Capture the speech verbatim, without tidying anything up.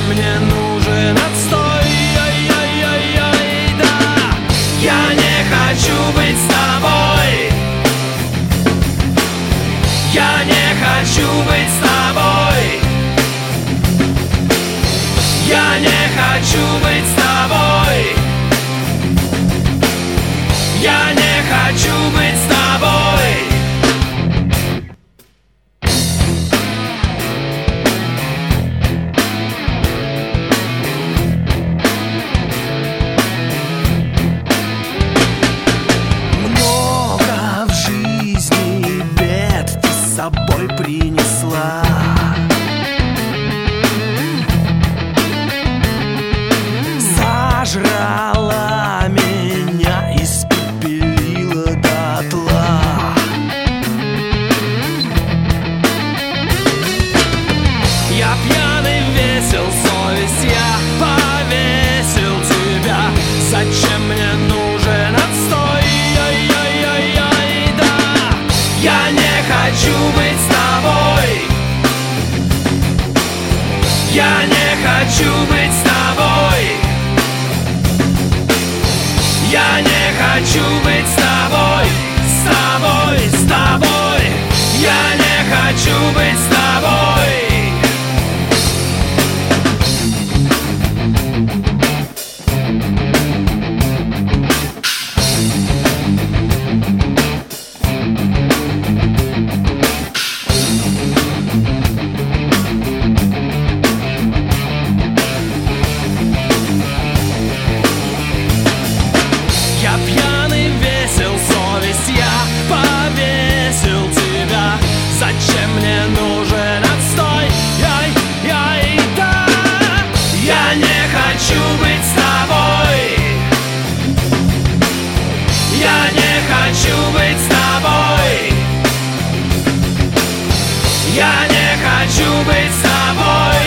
мне нужен отстой? Ай-яй-яй-яй, да. Я не хочу быть с тобой. Я не хочу быть с тобой. Я не хочу быть с тобой. Я не хочу быть с тобой. Много в жизни бед ты с собой принесла. Сожрала меня, испепелила дотла. Я пьяный, весел, совесть я повесил тебя. Зачем мне нужен отстой? Ай-яй-яй-яй, да. Я не хочу быть с тобой. Я не хочу быть с тобой. Я не хочу быть с тобой, с тобой, с тобой. Я не хочу быть с тобой. Я пьяный, весел, совесть я повесил тебя. Зачем мне нужен отстой? Яй-яй, да. Я не хочу быть с тобой. Я не хочу быть с тобой. Я не хочу быть с тобой.